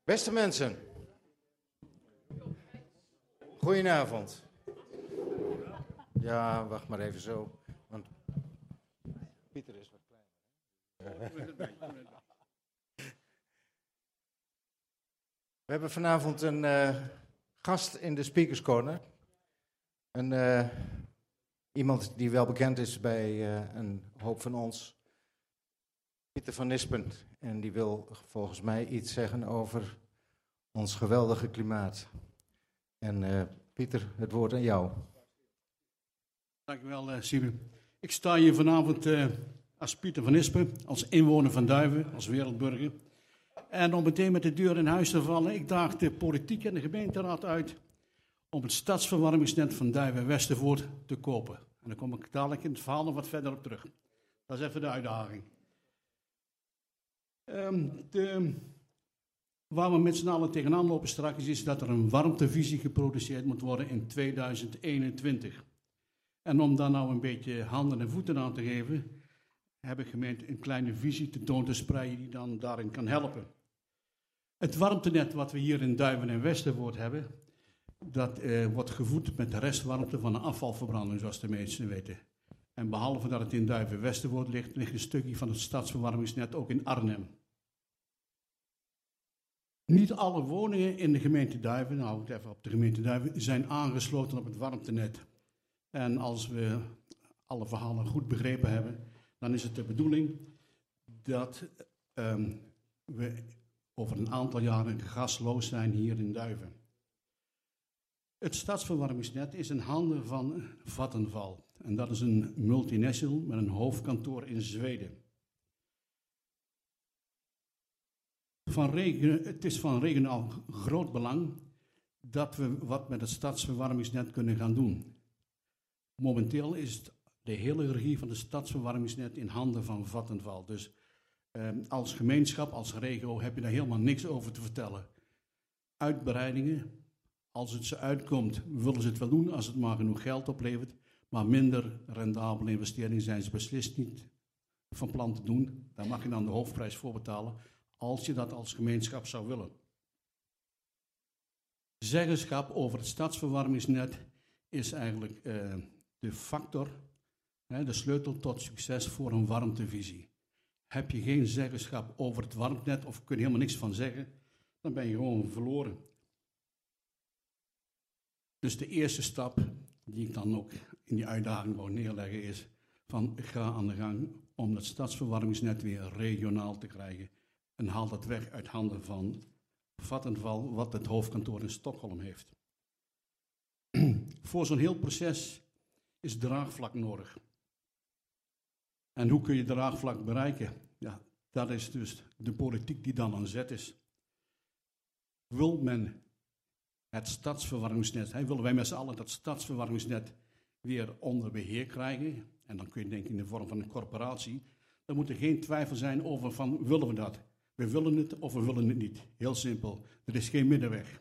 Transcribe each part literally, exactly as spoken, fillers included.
Beste mensen, goedenavond. Ja, wacht maar even zo, want Pieter is wat kleiner. We hebben vanavond een uh, gast in de Speakers Corner. Een, uh, iemand die wel bekend is bij uh, een hoop van ons. Pieter van Nispen. En die wil volgens mij iets zeggen over ons geweldige klimaat. En uh, Pieter, het woord aan jou. Dankjewel, uh, Siebe. Ik sta hier vanavond uh, als Pieter van Nispen, als inwoner van Duiven, als wereldburger. En om meteen met de deur in huis te vallen, ik daag de politiek en de gemeenteraad uit om het stadsverwarmingsnet van Duiven-Westervoort te kopen. En daar kom ik dadelijk in het verhaal nog wat verder op terug. Dat is even de uitdaging. Um, de, waar we met z'n allen tegenaan lopen straks is dat er een warmtevisie geproduceerd moet worden in tweeduizend eenentwintig. En om daar nou een beetje handen en voeten aan te geven, heb ik gemeend een kleine visie tentoon te spreiden die dan daarin kan helpen. Het warmtenet wat we hier in Duiven en Westervoort hebben, dat uh, wordt gevoed met de restwarmte van een afvalverbranding, zoals de meesten weten. En behalve dat het in Duiven-Westervoort ligt, ligt een stukje van het stadsverwarmingsnet ook in Arnhem. Niet alle woningen in de gemeente Duiven, nou ik even op de gemeente Duiven, zijn aangesloten op het warmtenet. En als we alle verhalen goed begrepen hebben, dan is het de bedoeling dat um, we over een aantal jaren gasloos zijn hier in Duiven. Het stadsverwarmingsnet is in handen van Vattenfall. En dat is een multinational met een hoofdkantoor in Zweden. Van regen, het is van regionaal groot belang dat we wat met het stadsverwarmingsnet kunnen gaan doen. Momenteel is de hele regie van het stadsverwarmingsnet in handen van Vattenfall. Dus eh, als gemeenschap, als regio heb je daar helemaal niks over te vertellen. Uitbreidingen, als het ze uitkomt, willen ze het wel doen als het maar genoeg geld oplevert. Maar minder rendabele investeringen zijn ze beslist niet van plan te doen. Daar mag je dan de hoofdprijs voor betalen, als je dat als gemeenschap zou willen. Zeggenschap over het stadsverwarmingsnet is eigenlijk uh, de factor, hè, de sleutel tot succes voor een warmtevisie. Heb je geen zeggenschap over het warmtenet of kun je helemaal niks van zeggen, dan ben je gewoon verloren. Dus de eerste stap die ik dan ook in die uitdaging wou neerleggen is van ga aan de gang om het stadsverwarmingsnet weer regionaal te krijgen en haal dat weg uit handen van Vattenfall wat het hoofdkantoor in Stockholm heeft. Voor zo'n heel proces is draagvlak nodig. En hoe kun je draagvlak bereiken? Ja, dat is dus de politiek die dan aan zet is. Wil men het stadsverwarmingsnet, hè, willen wij met z'n allen dat stadsverwarmingsnet weer onder beheer krijgen, en dan kun je denken in de vorm van een corporatie, dan moet er geen twijfel zijn over van willen we dat. We willen het of we willen het niet. Heel simpel, er is geen middenweg.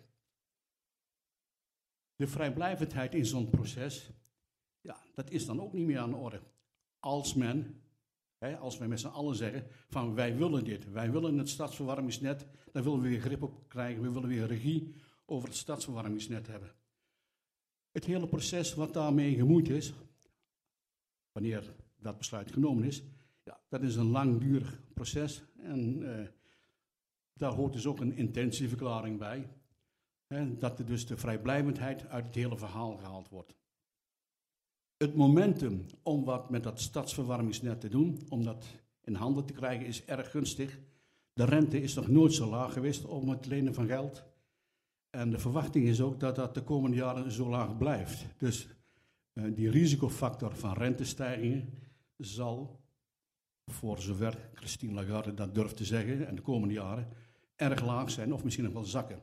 De vrijblijvendheid in zo'n proces, ja, dat is dan ook niet meer aan de orde. Als men, hè, als wij met z'n allen zeggen van wij willen dit, wij willen het stadsverwarmingsnet, daar willen we weer grip op krijgen, we willen weer regie over het stadsverwarmingsnet hebben. Het hele proces wat daarmee gemoeid is, wanneer dat besluit genomen is, ja, dat is een langdurig proces en uh, daar hoort dus ook een intentieverklaring bij, hè, dat er dus de vrijblijvendheid uit het hele verhaal gehaald wordt. Het momentum om wat met dat stadsverwarmingsnet te doen, om dat in handen te krijgen, is erg gunstig. De rente is nog nooit zo laag geweest om het lenen van geld. En de verwachting is ook dat dat de komende jaren zo laag blijft. Dus uh, die risicofactor van rentestijgingen zal, voor zover Christine Lagarde dat durft te zeggen, en de komende jaren, erg laag zijn of misschien nog wel zakken.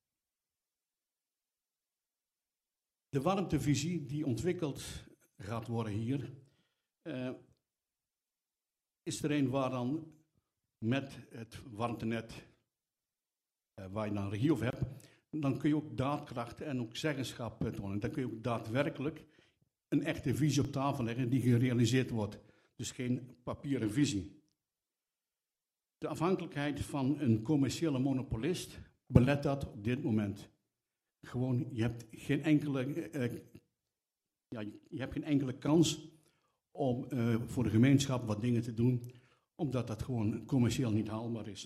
De warmtevisie die ontwikkeld gaat worden hier, uh, is er een waar dan met het warmtenet, uh, waar je dan regie over hebt, dan kun je ook daadkracht en ook zeggenschap tonen. Dan kun je ook daadwerkelijk een echte visie op tafel leggen die gerealiseerd wordt. Dus geen papieren visie. De afhankelijkheid van een commerciële monopolist belet dat op dit moment. Gewoon, je hebt geen enkele, uh, ja, je hebt geen enkele kans om uh, voor de gemeenschap wat dingen te doen, omdat dat gewoon commercieel niet haalbaar is.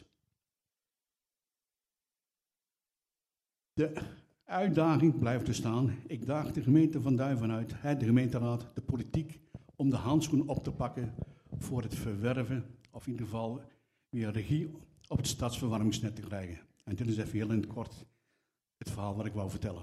De uitdaging blijft er staan. Ik daag de gemeente van Duiven uit, de gemeenteraad, de politiek, om de handschoen op te pakken voor het verwerven, of in ieder geval weer regie op het stadsverwarmingsnet te krijgen. En dit is even heel in het kort het verhaal wat ik wou vertellen.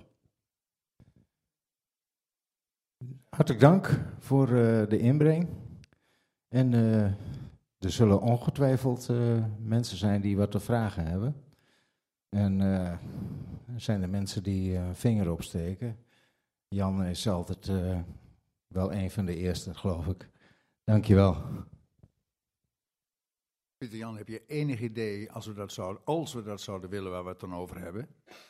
Hartelijk dank voor uh, de inbreng. En uh, er zullen ongetwijfeld uh, mensen zijn die wat te vragen hebben. En uh, er zijn er mensen die uh, een vinger opsteken. Jan is altijd uh, wel een van de eerste, geloof ik. Dank je wel. Pieter-Jan, heb je enig idee, als we, dat zouden, als we dat zouden willen, waar we het dan over hebben?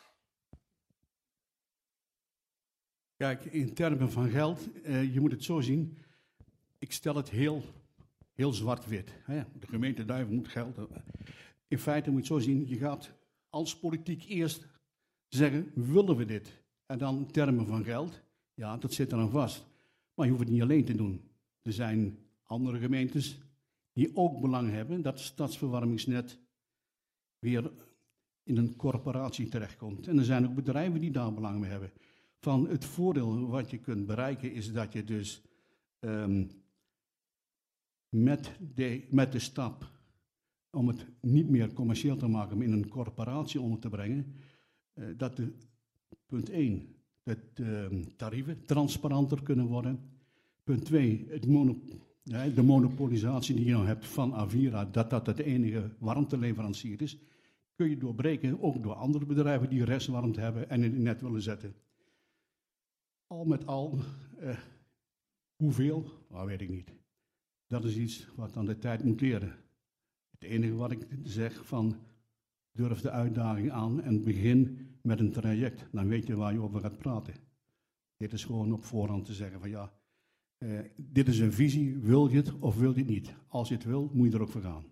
Kijk, in termen van geld, uh, je moet het zo zien. Ik stel het heel, heel zwart-wit. Hè? De gemeente Duiven moet geld. In feite moet je het zo zien, je gaat als politiek eerst zeggen, willen we dit? En dan in termen van geld, ja, dat zit er dan vast. Maar je hoeft het niet alleen te doen. Er zijn andere gemeentes die ook belang hebben dat het stadsverwarmingsnet weer in een corporatie terechtkomt. En er zijn ook bedrijven die daar belang mee hebben. Van het voordeel wat je kunt bereiken is dat je dus um, met, de, met de stap om het niet meer commercieel te maken, maar in een corporatie onder te brengen, uh, dat de, punt één, dat de tarieven transparanter kunnen worden. Punt twee, het monop, ja, de monopolisatie die je nou hebt van Avira, dat dat het enige warmteleverancier is, kun je doorbreken, ook door andere bedrijven die restwarmte hebben en in het net willen zetten. Al met al, uh, hoeveel? Dat weet ik niet. Dat is iets wat aan de tijd moet leren. Het enige wat ik zeg van, durf de uitdaging aan en begin met een traject. Dan weet je waar je over gaat praten. Dit is gewoon op voorhand te zeggen van ja, uh, dit is een visie, wil je het of wil je het niet? Als je het wil, moet je er ook voor gaan.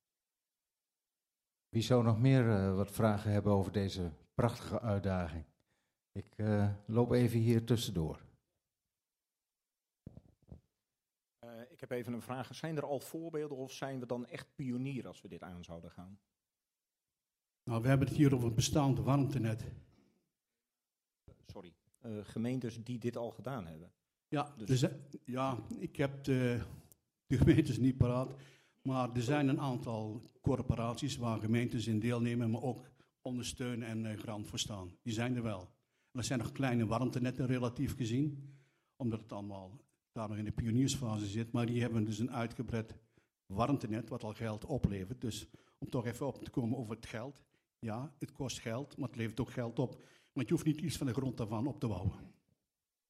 Wie zou nog meer uh, wat vragen hebben over deze prachtige uitdaging? Ik uh, loop even hier tussendoor. Uh, ik heb even een vraag. Zijn er al voorbeelden of zijn we dan echt pionier als we dit aan zouden gaan? Nou, we hebben het hier over het bestaand warmtenet. Sorry. Uh, gemeentes die dit al gedaan hebben. Ja, dus dus, ja ik heb de, de gemeentes niet paraat. Maar er zijn een aantal corporaties waar gemeentes in deelnemen, maar ook ondersteunen en uh, grant voor staan. Die zijn er wel. Er zijn nog kleine warmtenetten relatief gezien, omdat het allemaal daar nog in de pioniersfase zit. Maar die hebben dus een uitgebreid warmtenet, wat al geld oplevert. Dus om toch even op te komen over het geld. Ja, het kost geld, maar het levert ook geld op. Want je hoeft niet iets van de grond daarvan op te bouwen.